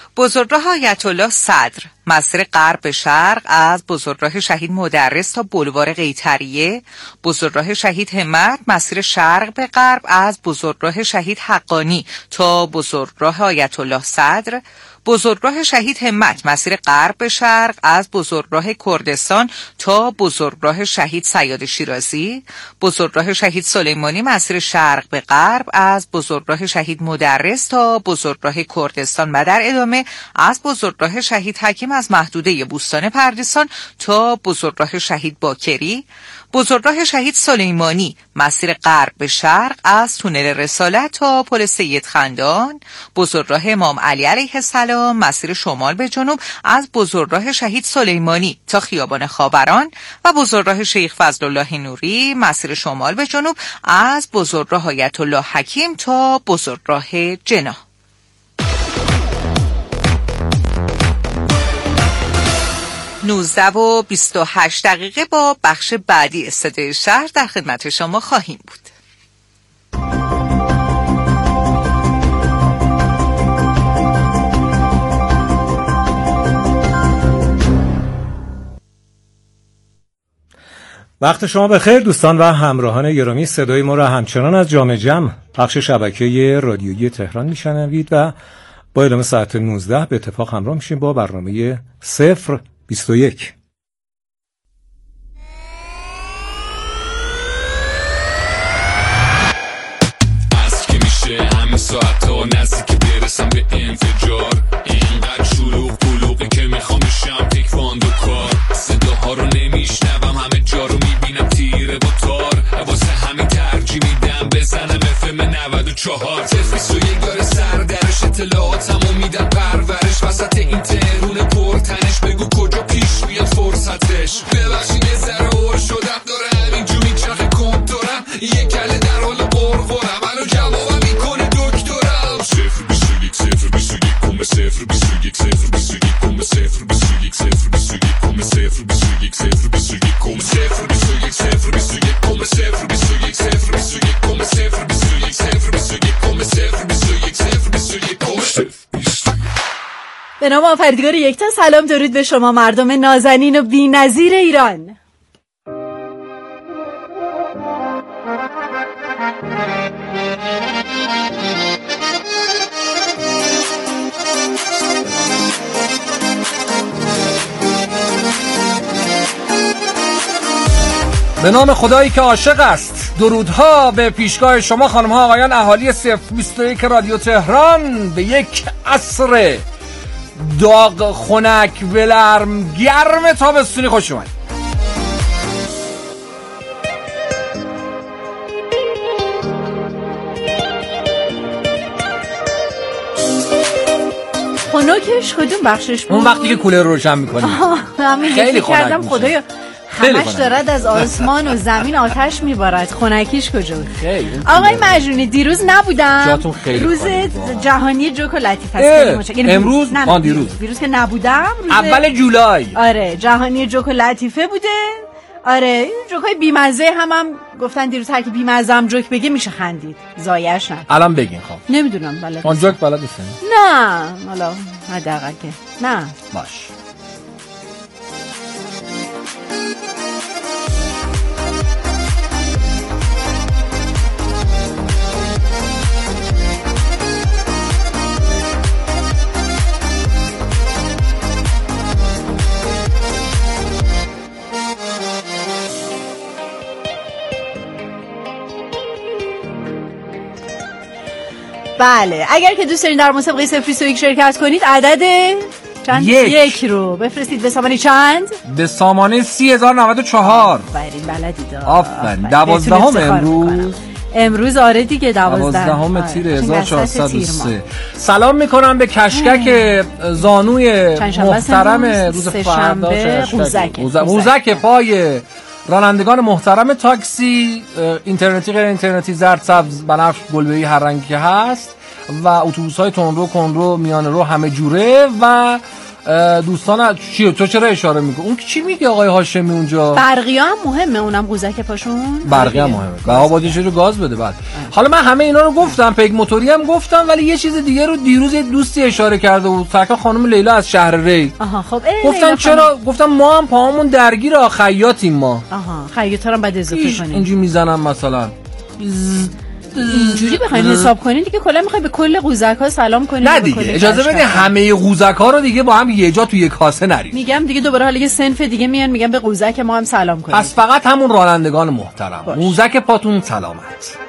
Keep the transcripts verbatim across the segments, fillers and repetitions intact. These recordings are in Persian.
بزرگراه آیت الله صدر مسیر غرب به شرق از بزرگراه شهید مدرس تا بولوار قیطریه، بزرگراه شهید همت مسیر شرق به غرب از بزرگراه شهید حقانی تا بزرگراه آیت الله صدر، بزرگراه شهید همت مسیر غرب به شرق از بزرگراه کردستان تا بزرگراه شهید صیاد شیرازی، بزرگراه شهید سلیمانی مسیر شرق به غرب از بزرگراه شهید مدرس تا بزرگراه کردستان و در ادامه از بزرگراه شهید حکیم از محدوده بوستان پردیسان تا بزرگراه شهید باکری، بزرگراه شهید سلیمانی مسیر غرب به شرق از تونل رسالت تا پل سید خندان، بزرگراه امام علی علیه السلام مسیر شمال به جنوب از بزرگراه شهید سلیمانی تا خیابان خاوران و بزرگراه شیخ فضل الله نوری مسیر شمال به جنوب از بزرگراه آیت الله حکیم تا بزرگراه جناح. نوزده و بیست و هشت دقیقه با بخش بعدی صدای شهر در خدمت شما خواهیم بود. وقت شما بخیر دوستان و همراهان گرامی. صدای ما را همچنان از جام جم بخش شبکه رادیویی تهران میشنوید و با اعلام ساعت نوزده به اتفاق همراه میشیم با برنامه صفر بیست و یک. از که میشه همه ساعت ها نزدیک برسم به انفجار، اینقدر شلوغ قلوقی که میخوام بشم تکواندو کار، صداها رو نمیشنوم همه جا رو میبینم تیره با تار، واسه همین ترجیح میدم بزنم اف ام نود و چهار. صفر بیست و یک داره سردرش اطلاعاتمو میدم پرورش، وسط این تهرون پرتنش بگو کجا پیش بیاد فرصتش. ببخشید یه ذره اور شدم داره همینجور میچرخه کنتورم، یه کله در حال قرقرم منو جوابم میکنه دکترم. صفر بیست و یک صفر بیست و یک کمه صفر بیست و یک صفر بیست و یک کمه صفر بیست و یک صفر بیست و یک کمه صفر بیست و یک صفر بیست و یک کمه صفر بیست و یک صفر بیست و یک کمه صفر بیست و یک صفر بیست و یک کمه صفر بیست و یک صفر بیست و یک کمه صفر بیست و یک صفر بیست و یک کمه صفر. به نام آفریدگار یکتا سلام درود به شما مردم نازنین و بی‌نظیر ایران. به نام خدایی که عاشق است، درودها به پیشگاه شما خانم‌ها آقایان اهالی صفر بیست و یک رادیو تهران. به یک عصر داغ خنک ولرم گرم تابستونی خوش اومد. خنکش کدوم بخشش بود؟ اون وقتی که کولر روشن می‌کنی. خیلی کردم خدایا همش دارد از آسمان و زمین آتش میبارد. خنکیش کجا بود؟ آقای مجنونی دیروز نبودم. جاتون خیلی روز جهانی جوک و لطیف است. امروز آن دیروز دیروز که نبودم روز اول جولای. آره جهانی جوک و لطیفه بوده. آره این جوکای بیمزه هم هم گفتن دیروز هر کی بیمزه هم جوک بگه میشه خندید. زایش نه. الان بگین خب. نمیدونم بلد. اون جوک بلد نیستن. نه حالا حداقل که نه. باش. بله اگر که دوست دارین در مسابقه صفر بیست و یک شرکت کنید عدد چند؟ یک. یک رو بفرستید به سامانه چند؟ به سامانه سی هزار و نود و چهار. آفرین بلدید. آفرین. دوازدهم امروز امروز آره دیگه دوازده دوازدهم تیر هزار و چهارصد و سه. سلام میکنم به کشکک زانوی محترم روز فردا قوزک قوزک پای رانندگان محترم تاکسی اینترنتی غیر اینترنتی زرد سبز بنفش گلبه‌ای هر رنگی که هست و اتوبوس‌های تندرو کندرو میانه رو همه جوره و دوستان چی تو چرا اشاره میکنی؟ اون چی میگه آقای هاشمی اونجا؟ برقیه هم مهمه، اونم قوزک پاشون. برقیه هم مهمه. بهابادی رو گاز بده بعد. حالا من همه اینا رو گفتم، پیک موتوری هم گفتم، ولی یه چیز دیگه رو دیروز یه دوستی اشاره کرده بود، سرکار خانم لیلا از شهر ری. آها خب گفتن چرا؟ گفتم ما هم پاهامون درگیر خیاطیم ما. آها خیاطا رو بعد اضافه کنیم. اینجوری میزنم مثلا. اینجوری بخواید حساب کنین دیگه کلا میخوای به کل قوزک‌ها سلام کنین. نه دیگه اجازه بده همه قوزک‌ها رو دیگه با هم یه جا توی یک کاسه نریم. میگم دیگه دوباره حالا یه صنف دیگه میان میگم به قوزک ما هم سلام کنیم. پس فقط همون رانندگان محترم. قوزک پاتون سلامت.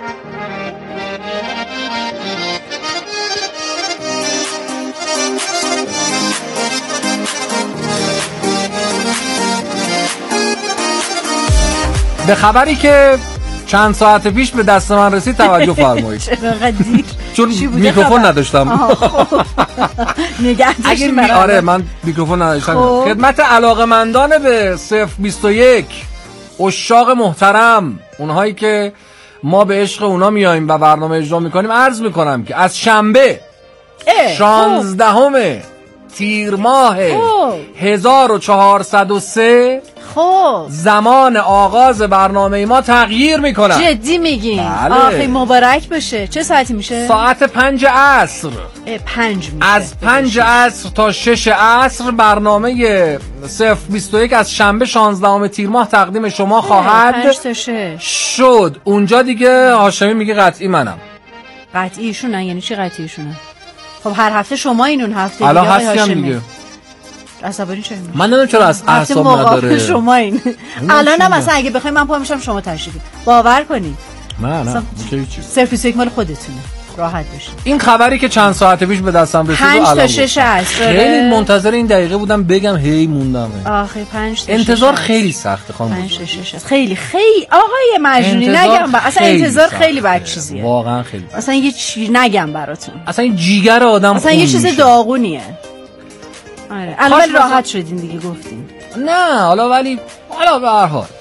به خبری که چند ساعت پیش به دست من رسید توجه فرمایید. چقدر دیر؟ چون میکروفون نداشتم. نگه داشتیم. آره من میکروفون نداشتم. خدمت علاقه‌مندان به صفر بیست و یک عشاق محترم، اونهایی که ما به عشق اونا میایم و برنامه اجرا میکنیم، عرض میکنم که از شنبه شانزدهم تیر ماه هزار و چهارصد و سه خب زمان آغاز برنامه ما تغییر میکنه. جدی میگین؟ بله. آخه مبارک باشه. چه ساعتی میشه؟ ساعت پنج عصر. پنج میشه. از پنج عصر تا شش عصر برنامه صفر بیست و یک از شنبه شانزدهم تیر ماه تقدیم شما خواهد پنج تا شش شد. اونجا دیگه هاشمی میگه قطعی منم. قطعی ایشونن؟ یعنی چی قطعی ایشونن؟ خب هر هفته شما این اون هفته دیگه هستی هم دیگه. عصبانی چه؟ من نمیدونم چرا از اعصاب نداره. شما این الانم مثلا اگه بخوای من پا میشم شما تشریف باور کنی. نه نه صفر بیست و یک مال خودتونه، راحت باشید. این خبری که چند ساعت پیش به دستم رسید پنج تا شش است. خیلی منتظر این دقیقه بودم بگم هی موندم. آخه پنج تا انتظار خیلی سخته خانم. پنج تا شش است. خیلی خیلی آقای مجنونی نگم با. اصلا انتظار خیلی بد چیزیه. واقعا خیلی. اصلا یه چی نگم براتون. اصلا این جیگر آدم اصلا یه چیز داغونیه. آره الان راحت شدین دیگه گفتین. نه حالا ولی حالا به هر حال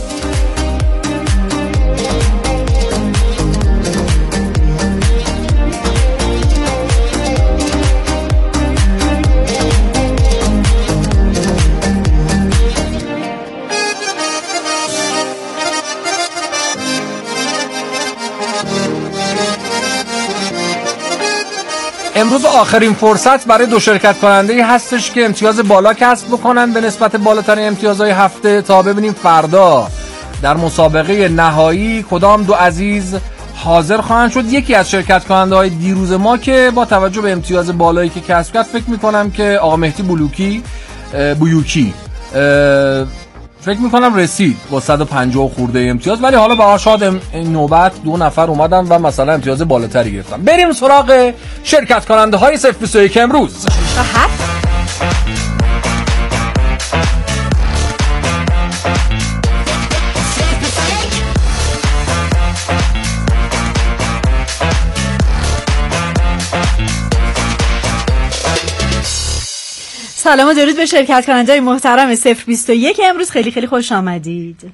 امروز آخرین فرصت برای دو شرکت کننده هستش که امتیاز بالا کسب بکنن به نسبت بالاترین امتیازهای هفته تا ببینیم فردا در مسابقه نهایی کدام دو عزیز حاضر خواهند شد. یکی از شرکت کننده های دیروز ما که با توجه به امتیاز بالایی که کسب کرد فکر میکنم که آقا مهدی بلوکی بویوکی فکر میکنم رسید با صد و پنجاه خورده امتیاز، ولی حالا با شاید این نوبت دو نفر اومدن و مثلا امتیاز بالاتری گرفتن. بریم سراغ شرکت کننده های صفر بیست و یک امروز. سلام و درود به شرکت کننده محترم صفر بیست و یک امروز. خیلی خیلی خوش آمدید.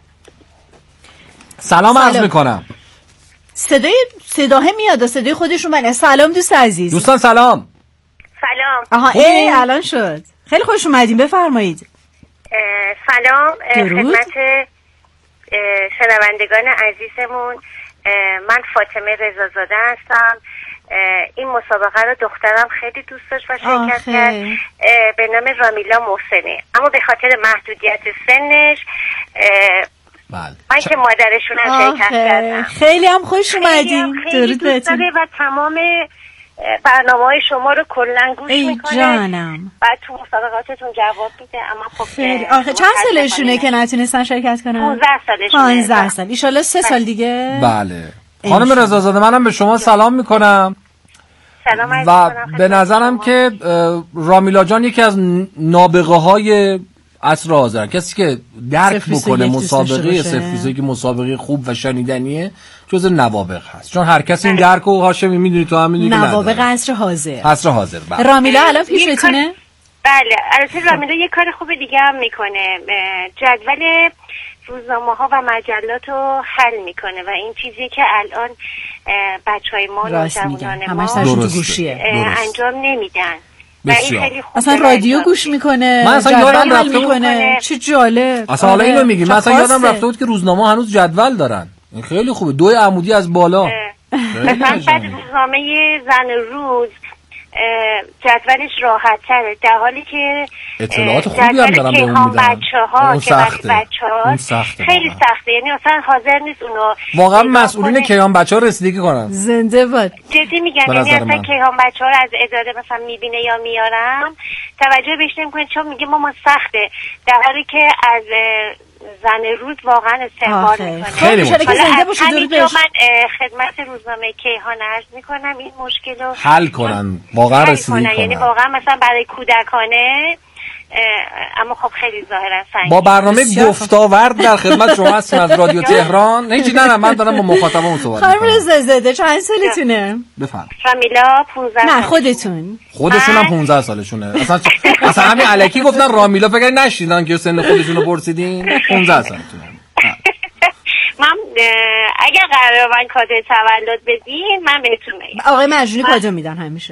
سلام عرض میکنم. صدای صداه میاد، صدای خودشون بله. سلام دوست عزیز. دوستان سلام. سلام. آها ای الان شد. خیلی خوش اومدین، بفرمایید. سلام خدمت شنوندگان عزیزمون. من فاطمه رضازاده هستم. این مسابقه رو دخترم خیلی دوست داشت و شرکت کرد، به نام رامیلا محسنی، اما به خاطر محدودیت سنش بله. من که مادرشون هم شرکت کردم. خیلی هم خوش اومدین. درود بهتون. و تمام برنامه‌های شما رو کلاً گوش میکنه. ای جانم. بعد تو مسابقاتتون جواب میده، اما خب خیلی آخه چند سالشونه که نتونستن شرکت کنن؟ پانزده سالشونه. پانزده سال. ان شاءالله سه سال دیگه. بله. خانم رضازاده منم به شما سلام میکنم. سلام و به نظرم که رامیلا جان یکی از نابغه های عصر حاضر، کسی که درک بکنه مسابقه صفر بیست و یک مسابقه خوب و شنیدنیه جز نوابغ هست، چون هر کسی این درک و هاشمی میدونی تو هم میدونی نوابغ عصر حاضر. عصر حاضر بله. رامیلا الان پیشتونه؟ بله البته رامیلا یه کار خوب دیگه هم میکنه، جدول روزنامه ها و مجلات رو حل میکنه و این چیزی که الان بچهای ما و جوانان ما انجام نمیدن. اصلا رادیو گوش میکنه، من اصلا یادم رفته میکنه. چه جالب. اصلا حالا اینو میگی، من اصلا یادم رفته بود که روزنامه هنوز جدول دارن. این خیلی خوبه، دوی عمودی از بالا. مثلا بعد روزنامه زن روز جدولش راحت تره، در حالی که اطلاعات خوبی هم دارم به اون میدن. بچه ها که برای بچه ها خیلی سخته، یعنی اصلا حاضر نیست اونو واقعا مسئولین کیهان بچه ها رسیدگی کنن. زنده باد. جدی میگم، یعنی اصلا کیهان بچه ها رو از اداره مثلا میبینه یا میارم توجه بهش نمیکنه، چون میگه ماما سخته، در حالی که از زن روز واقعا استقبال میکنه. خیلی متشکرم. من خدمت روزنامه کیهان عرض میکنم این مشکل رو حل کنن، واقعا رسیدگی کنن. یعنی واقعا مثلا برای کودکانه، اما خب خیلی ظاهرا سنگین. با برنامه گفتاورد در خدمت شما هستیم از رادیو تهران. نه نه نه من دارم با مخاطبمون صحبت می‌کنم. خانم رضازاده چند سالتونه؟ بفرمایید. رامیلا پانزده. نه خودتون. خودشون هم پانزده سالشونه. اصلا اصلا همین الکی گفتن رامیلا، فکر نشیدن که سن خودشون رو پرسیدین. پانزده سالتونه. من اگر قراره من کادو تولد بدین من بهتون میگم. آقای مجنونی کادو میدن همیشه.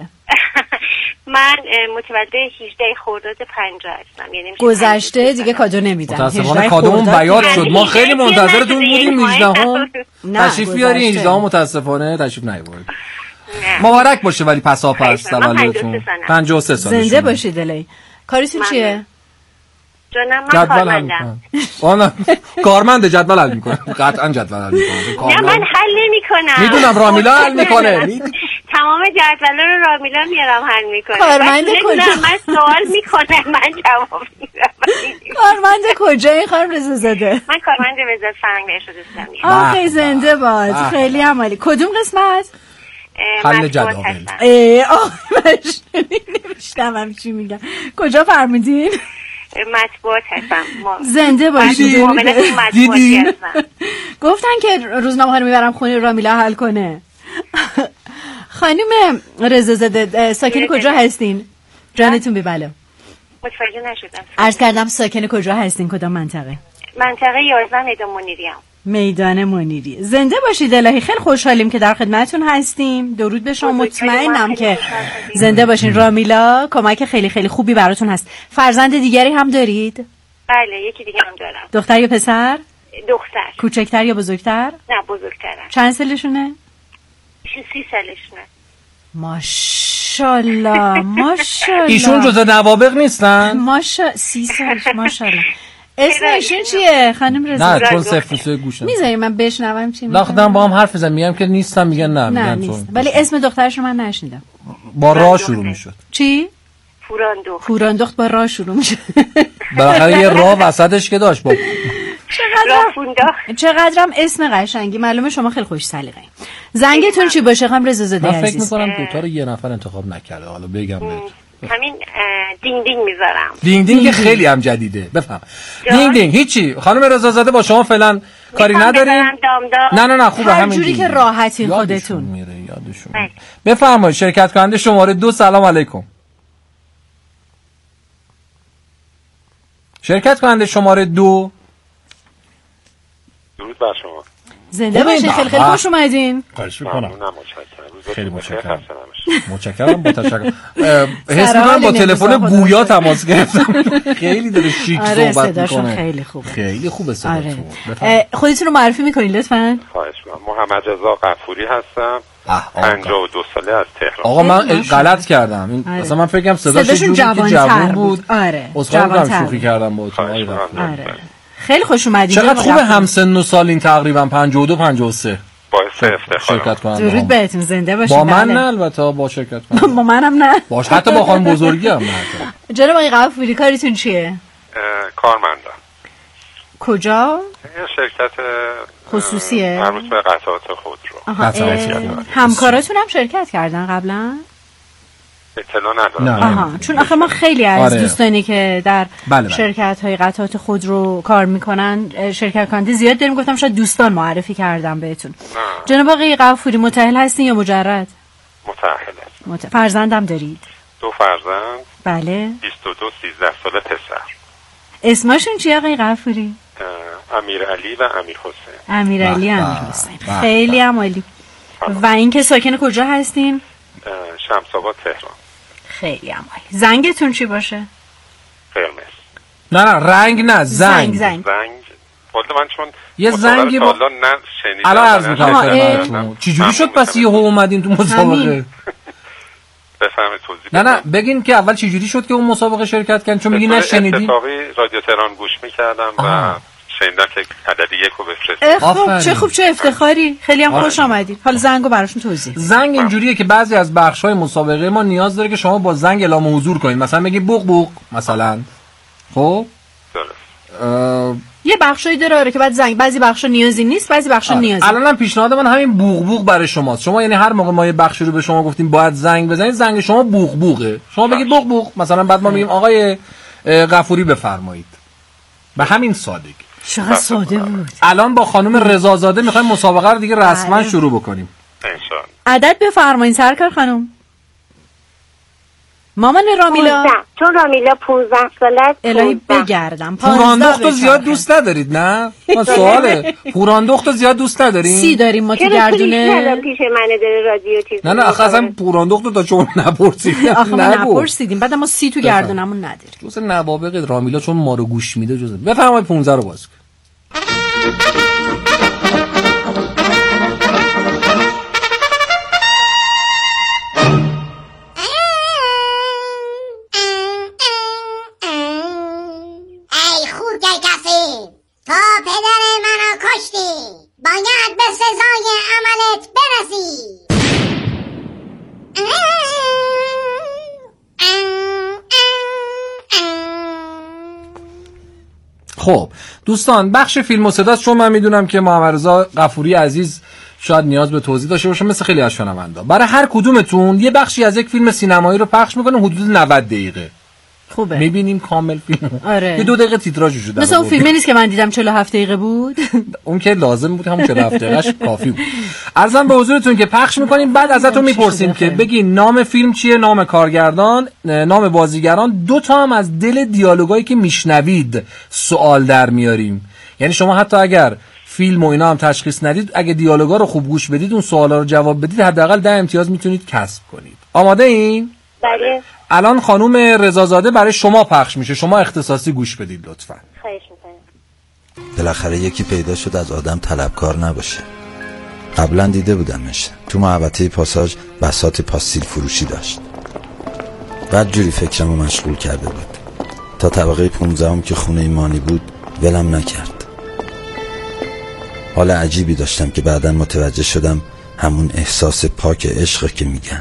من متولد هجده خرداد پنجاه هستم، یعنی گذشته دیگه کادو نمیدن. متاسفانه کادومون بیاد شد. ما خیلی منتظرتون بودیم هجده هم. تشریف بیاری هجده هم، متاسفانه تشریف نیاوردید. مبارک باشه ولی پساپس تولدتون. پنجاه و سه سالتون. زنده باشید الهی. کاریتون چیه؟ جانم من کارمندم. آنا کارمند جدول حل میکنه. قطعا جدول حل میکنه. نه من حل نمیکنم. میدونم رامیلا حل میکنه. تمام جدولا رو رامیلا میارم حل میکنه. کارمند کجا؟ من سوال میکنم من جواب میدم. کارمند کجا این خانم رضازاده؟ من کارمند وزارت فرهنگ و ارشاد اسلامی. آخه زنده باد. خیلی عالی. کدوم قسمت؟ حل جدول. ای آخ نمیشتم چی میگم. کجا فرمودین؟ مطبوعات هستم. زنده باشید. دیدی؟ گفتن که روزنامه ها رو میبرم خونه رامیلا حل کنه. خانم رضازاده ساکن کجا هستین؟ جانتون ببله. متوجه نشدم. عرض کردم ساکن کجا هستین، کدام منطقه؟ منطقه یازده میدان منیری هم. میدان منیری. زنده باشید الهی. خیلی خوشحالیم که در خدمتتون هستیم. درود به شما. مطمئنم که زنده باشین. رامیلا کمک خیلی خیلی خوبی براتون هست. فرزند دیگری هم دارید؟ بله یکی دیگه هم دارم. دختر یا پسر؟ دختر. کوچکتر یا بزرگتر؟ نه بزرگترم. چند سالشونه؟ سی سالشونه. ماشاءالله ماشاءالله. ایشون جزء نوابغ نیستن؟ ماشاءالله سی سالش ماشاءالله. اسم ایشون چیه خانم رضا؟ نه چون صفر سه گوش نمیدم. میذاری من بشنوم چی میگن؟ لاخدم با هم حرف بزنم میگم که نیستم، میگن نه میگن نیست. ولی اسم دخترش رو من نشنیدم. با را شروع میشد. چی؟ پوراندخت. پوراندخت با را شروع میشه. بالاخره یه را وسطش که داشت. با چقدرم چقدرم اسم قشنگی. معلومه شما خیلی خوش سلیقه. زنگتون چی باشه خانم رضازاده عزیز؟ من فکر می‌کنم دو تا رو یه نفر انتخاب نکرده. حالا بگم بهت. همین دینگ دینگ میذارم. دینگ دینگ خیلی هم جدیده. بفهم. دینگ دینگ هیچی. خانم رضازاده با شما فعلا کاری نداریم. نه نه نه خوبه همین. هر جوری که راحتین خودتون. میره یادشون. بفرمایید شرکت کننده شماره دو. سلام علیکم. شرکت کننده شماره دو. درود بر شما. زنده باشین. خیلی خیلی خوش اومدین. خواهش می‌کنم. خیلی متشکرم. متشکرم با تشکر. حس می‌کنم با تلفن گویا تماس گرفتم. خیلی داره شیک صحبت می‌کنه. خیلی خوبه. خیلی خوبه صحبتتون. خودتون رو معرفی می‌کنید لطفاً؟ خواهش می‌کنم. محمد رضا غفوری هستم. پنجاه و دو ساله از تهران. آقا من غلط کردم. این اصلا من فکرم صداش جوری که جوان بود. آره. اصلا شوخی کردم باهاتون. آره. خیلی خوش اومدید. چقدر خوبه همسن و سالین تقریبا پنجاه و دو پنجاه و سه. باعث افتخار. شرکت کننده. درود بهتون. زنده باشید. با من نه البته با شرکت کننده. با منم نه. باش حتی با خانم بزرگی هم نه. جناب آقای غفوری کارتون چیه؟ کارمندم. کجا؟ یه شرکت خصوصیه؟ مربوط به قطعات خودرو. همکاراتون هم شرکت کردن قبلا؟ اطلاع ندارم. آها چون آخه ما خیلی از آره. دوستانی که در بله بله. شرکت های قطعات خودرو کار میکنن شرکت کننده زیاد داریم. گفتم شاید دوستان معرفی کردم بهتون. جناب آقای غفوری متأهل هستین یا مجرد؟ متأهل هستم. مت... فرزندم دارید؟ دو فرزند. بله. بیست و دو سیزده ساله پسر. اسمشون چیه آقای غفوری؟ امیرعلی و امیر حسین. امیرعلی امیر حسین. خیلی هم عالی. و اینکه ساکن کجا هستین؟ شمس‌آباد تهران. خیلی هم عالی. زنگتون چی باشه؟ قرمز. نه نه رنگ نه زنگ. زنگ زنگ. زنگ خود من چون یه زنگی با حالا نه شنیدم. الان عرض می‌کنم چی جوری شد پس یهو اومدین تو مسابقه؟ بفهمید توضیح نه نه بگین که اول چی جوری شد که اون مسابقه شرکت کردن چون میگین نشنیدین؟ اتفاقی رادیو تهران گوش می‌کردم و شنیدم که عدد یک رو بفرستید. خب چه خوب چه افتخاری. خیلی هم خوش آمدید. حالا زنگو براشون توضیح. زنگ اینجوریه که بعضی از بخش‌های مسابقه ما نیاز داره که شما با زنگ اعلام حضور کنید. مثلا بگید بوق بوق مثلا. خب درست. یه بخشایی داره آره که بعد زنگ بعضی بخشا نیازی نیست بعضی بخشا نیازی. الانم پیشنهاد من همین بوق بوق برای شماست. شما یعنی هر موقع ما یه بخشی رو به شما گفتیم باید زنگ بزنید زنگ شما بوق بوقه. شما بگید بوق بوق مثلا بعد ما میگیم آقای غفوری بفرمایید. به همین سادگی. چقدر ساده بود. الان با خانم رضازاده میخوایم مسابقه رو دیگه رسما شروع بکنیم. انشالله. عدد بفرمایید سرکار خانم. مامان رامیلا پونزده. چون رامیلا پونزده ساله است. الهی بگردم. پوراندختو زیاد دوست ندارید نه؟ ما سواله. پوراندختو زیاد دوست ندارین؟ سی داریم ما تو گردونه. پیش منه داره رادیو چیز. نه نه آخه اصلا پوراندختو تا چون نپرسیدیم. آخه ما نپرسیدیم بعد ما سی تو گردونمون نداریم. جز نوابق رامیلا چون ما رو گوش میده جز. بفرمایید پانزده رو باز کن. تا پدر منو کشتی باید به سزای عملت برسی. خب دوستان بخش فیلم و صداست چون من میدونم که محمد رضا غفوری عزیز شاید نیاز به توضیح داشته باشه مثل خیلی از شنوندا. برای هر کدومتون یه بخشی از یک فیلم سینمایی رو پخش میکنه حدود نود دقیقه. خوبه میبینیم کامل فیلم. آره. یه دو دقیقه تیتراژ وجود داره. مثلا اون فیلمی نیست که من دیدم چهل و هفت دقیقه بود. اون که لازم بود همون چهل و هفت دقیقه‌اش کافی بود. عرضم به حضورتون که پخش میکنیم بعد ازتون میپرسیم که بگین نام فیلم چیه، نام کارگردان، نام بازیگران، دو تا هم از دل دیالوگایی که میشنوید سوال در میاریم. یعنی شما حتی اگر فیلم و اینا هم تشخیص ندید اگه دیالوگا رو خوب گوش بدید اون سوالا رو جواب بدید حداقل ده امتیاز میتونید کسب کنید. آماده این؟ بله. الان خانم رضازاده برای شما پخش میشه. شما اختصاصی گوش بدید لطفاً. خواهش می‌کنم. بالاخره یکی پیدا شد از آدم طلبکار نباشه. قبلا دیده بودمش تو محوطه پاساژ بساط پاستیل فروشی داشت. بعد جوری فکرمو مشغول کرده بود تا طبقه پونزدهم که خونه ایمانی بود ولم نکرد. حال عجیبی داشتم که بعداً متوجه شدم همون احساس پاک عشق که میگن.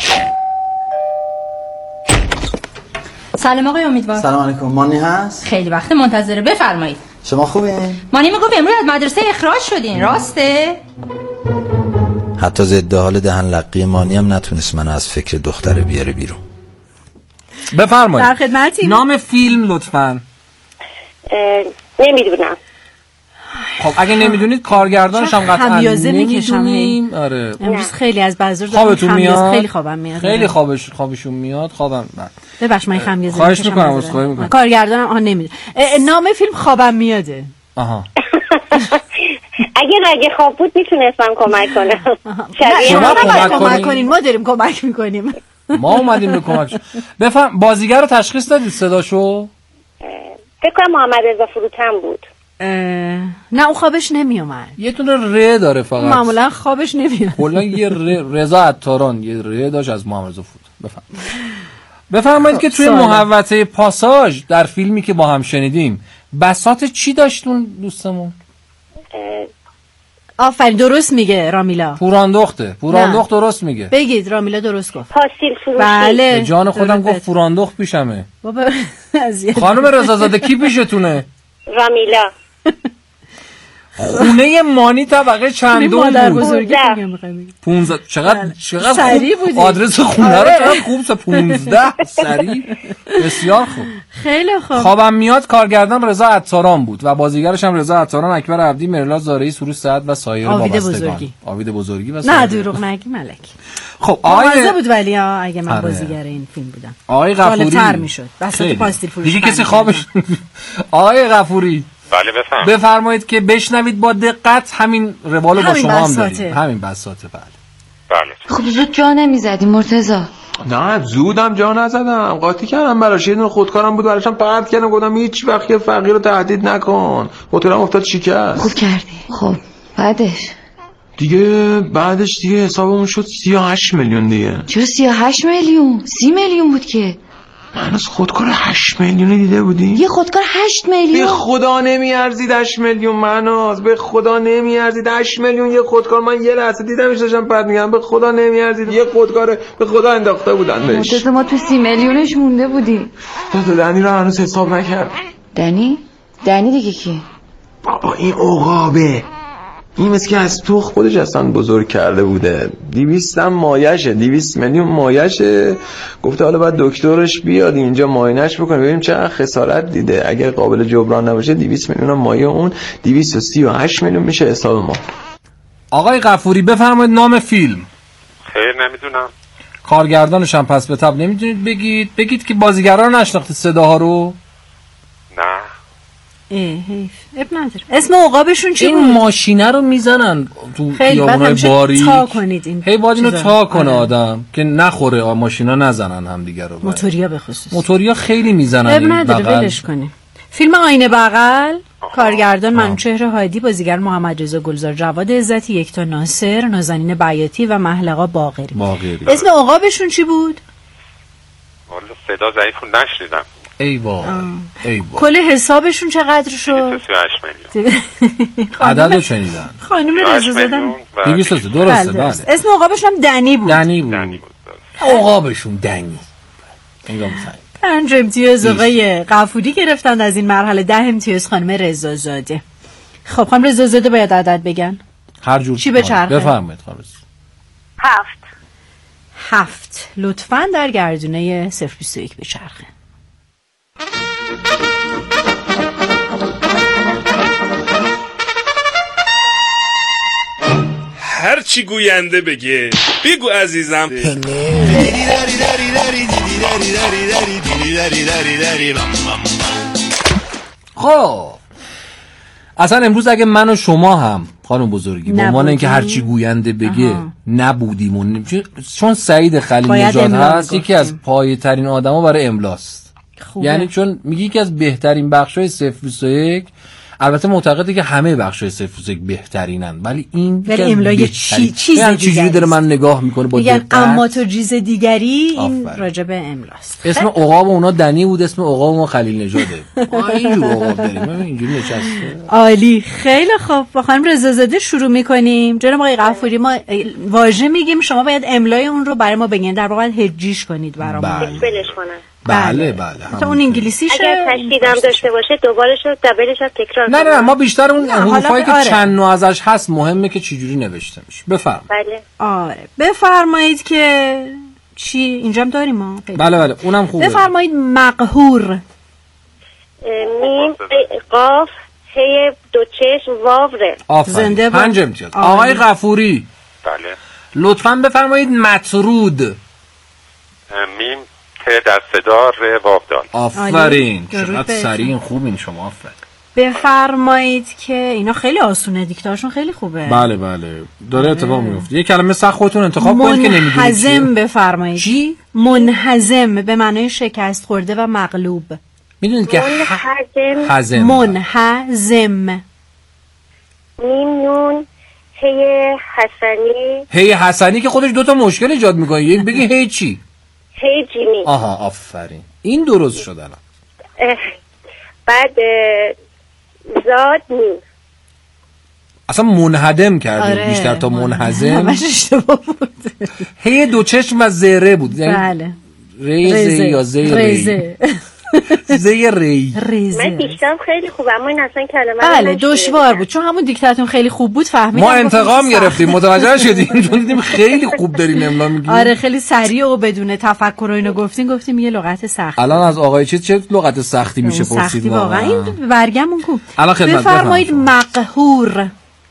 سلام آقای امیدوار. سلام علیکم. مانی هست؟ خیلی وقت منتظره بفرمایید. شما خوبین؟ مانی میگفت امروز از مدرسه اخراج شدین راسته؟ حتی ضد حال دهن لقی مانی هم نتونست منو از فکر دختر بیاره بیرون. بفرمایید. در خدمتیم. نام فیلم لطفاً. نمیدونم. خب اگه نمیدونید کارگردانش هم قطعا نمیدونیم. آره. امروز خیلی از بعضی خوابتون میاد. خیلی خوابم میاد. خیلی خوابش خوابشون میاد. خوابم بعد. ببخش من خمیازه. خواهش میکنم اسخای میکنم. کارگردانم آها نمیدونم. نام فیلم خوابم میاده. آها. اگه اگه خواب بود میتونستم کمک کنم. شما کمک کنین ما داریم کمک میکنیم. ما اومدیم به کمک. بفهم بازیگر رو تشخیص دادید صداشو؟ فکر کنم محمد رضا فروتن بود. نه اون خوابش نمی اومد. یه تونه ر داره فقط. معمولا خوابش نمیاد. کلا یه رضا عطاران یه ر داشت از محمد رضا فروتن. بفهم. بفرمایید که توی محوطه پاساژ در فیلمی که با هم شنیدیم بساط چی داشتون دوستمون؟ آفرین درست میگه رامیلا. پوراندخته. پوراندخت درست میگه. بگید رامیلا درست گفت. پاستیل فروشی. بله. به جان خودم گفت پوراندخت پیشمه. بابا خانم رضازاده کی پیشتونه؟ رامیلا. خونه مانی طبقه چندم بود؟ مادر بزرگی پونزده. چقدر چقدر سریع بودی. آدرس خونه رو چقدر خوب پونزده سریع. بسیار خوب. خیلی خوب. خوابم میاد کارگردان رضا عطاران بود و بازیگرش هم رضا عطاران، اکبر عبدی، مرلا زارعی، سروش سعد و سایر وابستگان. آوید بزرگی و نه دروغ نگی ملک. خب آقای بود ولی اگه من بازیگر این فیلم بودم آقای غفوری جالب‌تر میشد. بساط پاستیل فروشی. دیگه کسی خوابش آقای غفوری بله بفهم. بفرمایید که بشنوید با دقت همین روالو با شما هم داریم. همین بساطه. بله بله. خب زود جا نمیزدی مرتضی. نه زودم جا نزدم، قاطی کردم براش، یه دونه خودکارم بود براشم پرت کردم، گفتم هیچ وقت یه فقیر رو تهدید نکن، موتورم افتاد شکست. خوب کردی. خب بعدش دیگه بعدش دیگه حسابمون شد سی و هشت میلیون دیگه. چرا سی و هشت میلیون؟ سی میلیون بود که. من از خودکار هشت میلیونی دیده بودی؟ یه خودکار هشت میلیون؟ به خدا نمیارزید هشت میلیون مناز، به خدا نمیارزید هشت میلیون یه خودکار. من یه لحظه دیدمش داشتم پرت میگم، به خدا نمیارزید یه خودکار، به خدا انداخته بودن بهش. مدت ما تو سی میلیونش مونده بودیم. تو دنی رو هنوز حساب نکرد. دنی؟ دنی دیگه کی؟ بابا این عقابه، این مثل که از تو خودش اصلا بزرگ کرده بوده. دیویست هم مایشه، دیویست میلیون مایشه. گفته حالا باید دکترش بیاد اینجا ماینش بکنه ببینیم چقدر خسارت دیده، اگر قابل جبران نباشه دیویست میلیون هم مایه اون دیویست و سی و هشت میلیون میشه حساب ما. آقای غفوری بفرمایید نام فیلم. خیر نمیدونم. کارگردانش هم پس به تب نمیدونید بگید؟ بگید که بازیگرا رو نشناختید صداها رو؟ نه. اه حیف اب نداره. اسم عقابشون چی بود؟ این ماشینه رو میزنن تو خیابونای باریک. تا کنید این. هی باید اینو تا کنه آدم که نخوره ماشینا نزنن هم دیگه رو. موتوریا به خصوص. موتوریا خیلی میزنن. اب نداره ولش کنیم. فیلم آینه بغل، کارگردان منوچهر هادی، بازیگر محمد رضا گلزار، جواد عزتی، یکتا ناصر، نازنین بیاتی و محلقا باقری. باقری. اسم عقابشون چی بود؟ والا صدا ضعیفو نشنیدم. ای وای ای وای. کل حسابشون چقدر شد؟ دویست و هشت میلیون. عددو شنیدن. خانم رضا زدن دویست و سه درسته. بله. اسم عقابشون هم دنی بود. دنی بود. دنی بود. عقابشون دنی. انگار مثلا پنج امتیاز آقای غفوری گرفتند از این مرحله، ده امتیاز خانم رضا زاده. خب خانم رضا زاده باید عدد بگن. هر جور چی بچرخه؟ بفرمایید خانم. هفت. هفت لطفاً در گردونه صفر بیست و یک بچرخه. هر چی گوینده بگه بگو عزیزم. خب اصلا امروز اگه من و شما هم خانم بزرگی به عنوان اینکه هر چی گوینده بگه آها. نبودیم و چون سعید خلیل نژاد هست یکی از پایه ترین آدما برای املاست، یعنی چون میگه یکی از بهترین بخشای صفر بیست و یک، البته معتقده که همه بخشای صفر بیست و یک بهترینن، ولی این ولی املای چی چیز یعنی چجوری داره من نگاه میکنه با دقت، اما تو چیز دیگری این راجع به املاست. اسم عقاب اونا دنی بود، اسم عقاب ما خلیل نژاده. اینجوری عقاب داریم اینجوری نشسته. عالی، خیلی خوب. با خانم رضا زاده شروع میکنیم. جناب آقای غفوری ما واژه میگیم، شما باید املای اون رو برای ما بگین، در واقع هجیش کنید برامون. بلش کنم. بله بله. تو اون انگلیسیشه اگر تشدیدم داشته باشه دوبارهش رو دبلش رو تکرار نه نه ما بیشتر اون حروفایی که آره. چند نوع ازش هست مهمه که چه جوری نوشته میشه. بفرمایید. بله. آره بفرمایید که چی اینجا هم داریم ما. بله بله اونم خوبه. بفرمایید مقهور. میم قاف هی دو چشم واو ر. زنده با پنج امتیاز. آقای غفوری. بله. لطفاً بفرمایید مطرود. میم ته در صدا ر واو دال. آفرین. چقدر سریع خوبین شما. آفرین. بفرمایید که اینا خیلی آسونه، دیکتاشون خیلی خوبه. بله بله داره اتفاق میفته. یه کلمه سخت خودتون انتخاب کنید که نمیدونید چیه. منهزم بفرمایید. چی؟ منهزم به معنای شکست خورده و مغلوب. میدونید که منهزم منهزم میم نون هی حسنی. هی حسنی که خودش دوتا مشکل ایجاد میکنه. یک بگی هی چی؟ هی جیمی. آها آفرین این درست شد الان. بعد زاد میم اصلا منهدم کرده. آره. بیشتر تا منهزم همش اشتباه بود. هی دو چشم و زره بود. بله ری زی یا زی ری زی ری. من دیکتم خیلی خوب اما این اصلا کلمه بله دشوار بود چون همون دیکتاتون خیلی خوب بود فهمیدم. ما انتقام گرفتیم متوجه شدیم چون دیدیم خیلی خوب دارین املا میگین. آره خیلی سریع و بدون تفکر و اینو گفتین گفتیم یه لغت سخت. الان از آقای چیز چه لغت سختی میشه پرسید واقعا. این برگمون کو. الان خدمت بفرمایید مقهور.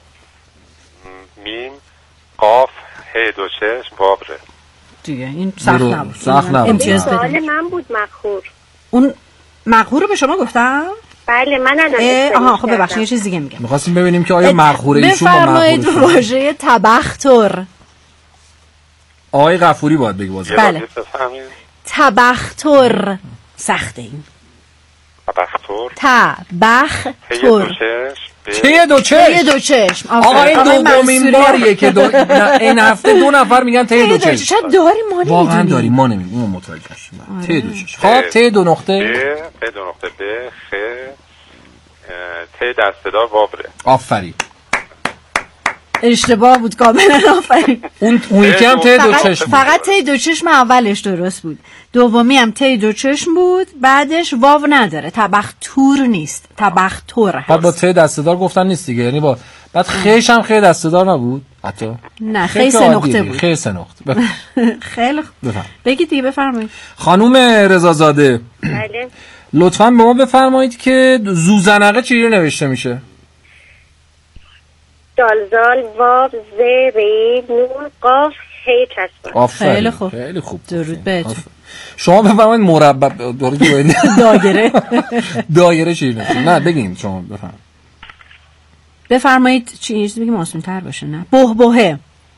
میم قاف هی دو چشم واو ر. دیگه این سخت نبود. سخت نبود. امتیاز بده. من بود مقهور. اون مقهور رو به شما گفتم؟ بله من الان آها خب ببخشید یه چیز دیگه میگم. می‌خواستیم ببینیم که آیا مقهوره ایشون با مقهور بفرمایید واژه تبختر. آقای غفوری باید بگی بازم. بله. تبختر. سخته این. تبختر. تبختر. ته دو چشم. ته دو چشم. آقا این دومین باریه که دو... این هفته دو نفر میگن ته دو چشم. شاید داری ما نمیدونیم. واقعا داریم ما نمیدونیم. اون متوجه شدم. ته دو چشم. خب ته دو نقطه. ته دو نقطه ب خ ته دسته‌دار وابره. آفرین. اشتباه بود کاملا. آفرین. اون اون یکی هم ته دو چشم. فقط ته دو چشم اولش درست بود. دومی هم ته دو چشم بود. بعدش واو نداره. تبختور نیست. تبختور هست. بعد با ته دسته‌دار گفتن نیست دیگه. یعنی با بعد خیش هم خیلی دسته‌دار نبود. حتی نه خیلی سه نقطه بود. خیلی سه نقطه. خیلی خوب. بگید دیگه بفرمایید. خانم رضازاده. بله. لطفاً به ما بفرمایید که زوزنقه چجوری نوشته میشه؟ دالزال واو ز ری نون قاف هی چسبان. خیلی خوب. خیلی خوب. درود بهتون. شما بفرمایید مربع درود دایره. دایره چی نوشته؟ نه بگین شما بفرمایید. بفرمایید چیزی بگیم آسان‌تر باشه. نه بهبهه.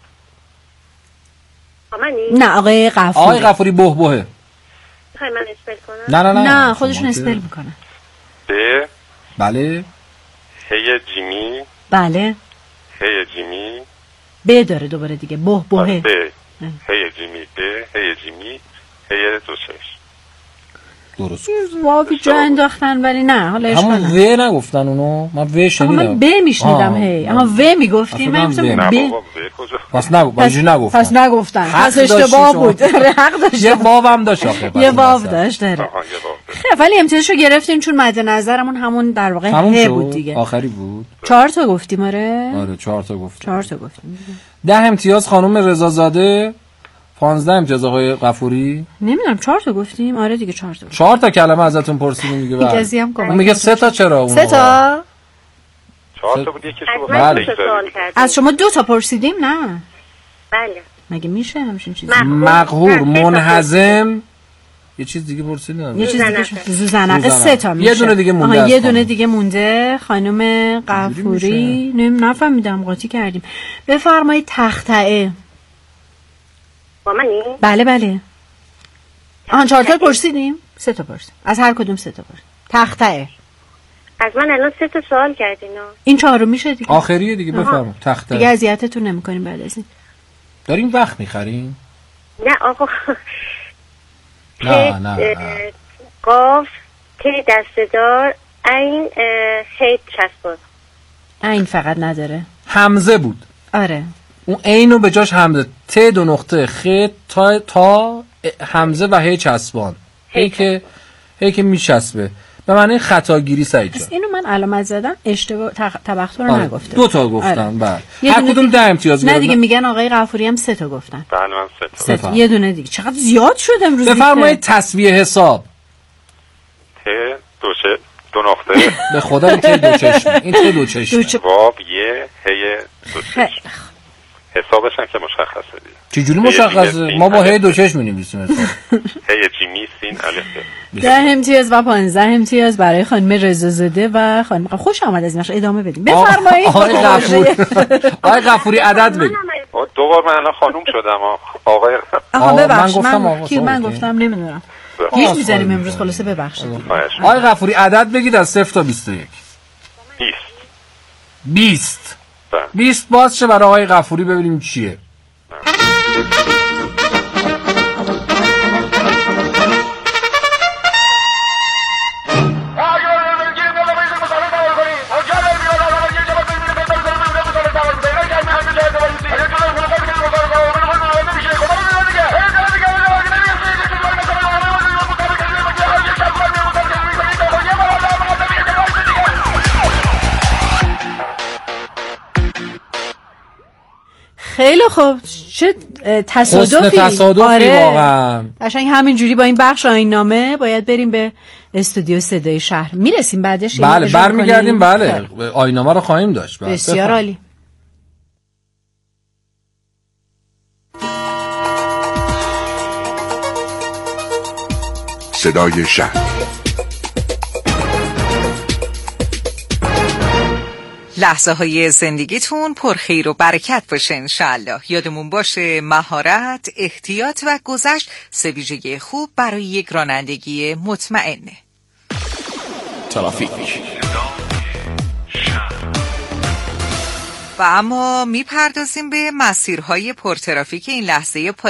نه آقای غفوری. آقای غفوری بهبهه. میخوای من اسپل کنم؟ نه نه نه. نه خودشون اسپل میکنن. ب بله. هی جیمی. بله. هی جیمی. ب داره دوباره دیگه. بهبهه. ب هی جیمی ب هی جیمی هی دو چشم. درست. واوی جا انداختن ولی نه حالا اشکال همون و نگفتن اونو. من و شنیدم. من ب میشنیدم هی. اما و میگفتیم من گفتم ب. پس نگفت. پس نگفتن. پس نگفتن. پس اشتباه بود. حق داشت. یه واو هم داشت آخه. یه واو داشت داره. خیلی ولی امتیازشو گرفتیم چون مد نظرمون همون در واقع ه بود دیگه. آخری بود. چهار تا گفتیم آره. آره چهار تا گفتیم. چهار تا گفتیم. ده امتیاز خانم رضازاده. پانزده امتیاز آقای غفوری. نمیدونم چهار تا گفتیم. آره دیگه چهار تا. چهار تا کلمه ازتون پرسیدیم دیگه. بعد کسی هم کمک. میگه سه تا چرا اون؟ سه تا. چهار تا بود یکیش رو بله. از شما دو تا پرسیدیم نه؟ بله. مگه میشه همچین چیزی؟ مقهور منهزم یه چیز دیگه پرسیدم. یه چیز دیگه زوزنقه سه تا میشه. یه دونه دیگه مونده. یه دونه دیگه مونده. خانم غفوری نفهمیدم قاطی کردیم. بفرمایید تختعه. با منی؟ بله بله. آها چهار تا پرسیدیم؟ سه تا پرسیدیم. از هر کدوم سه تا پرسیدیم. تختعه. از من الان سه تا سوال کردین. این چهارم میشه دیگه. آخریه دیگه بفرمایید. تختعه. دیگه اذیتتون نمی‌کنیم بعد از این. دارین وقت می‌خرین؟ نه آقا. نه نه. قاف ت دسته‌دار عین هی چسبان. عین فقط نداره. همزه بود. آره. اون عینو به جاش همزه. ت دو نقطه خ تا تا همزه و هی چسبان. هی که هی که میچسبه. به معنی خطاگیری سعید جان. اینو من علامت زدم اشتباه تبختر آره. نگفتم. دو تا گفتن بعد. هر کدوم ده امتیاز گرفتن. نه دیگه میگن آقای غفوری هم سه تا گفتن. بله من سه تا. سه تا. یه دونه دیگه. چقدر زیاد شد امروز. بفرمایید تسویه حساب. ت دو چه دو نقطه. به خدا این ت دو چشم. این ت دو چشم. واب یه هی دو چشم. حسابش هم که مشخصه دیگه. چجوری مشخصه؟ ما با هی دو چشم می‌نویسیم حساب. هی جیمی سین الف. ده امتیاز و پانزده امتیاز برای خانم رضازاده و خانم خوش آمد از نقش ادامه بدیم. بفرمایید. آقای غفوری. آقای غفوری عدد بگید. دو بار من الان خانم شدم آقای. آها ببخشید من کی من گفتم نمیدونم. هیچ می‌ذاریم امروز خلاصه ببخشید. آقای غفوری عدد بگید از صفر تا بیست و یک. بیست. بیست. بیست باز چه برای آقای غفوری ببینیم چیه. خیلی خوب چه تصادفی. تصادفی آره. واقعا قشنگ همینجوری با این بخش آیین‌نامه باید بریم به استودیو صدای شهر. میرسیم بعدش. بله برمیگردیم. بله آیین‌نامه رو خواهیم داشت. بسیار عالی. صدای شهر. لحظه های زندگیتون پر خیر و برکت باشه انشالله. یادمون باشه مهارت، احتیاط و گذشت سه ویژگی خوب برای یک رانندگی مطمئنه. ترافیک. و اما میپردازیم به مسیرهای پرترافیک این لحظه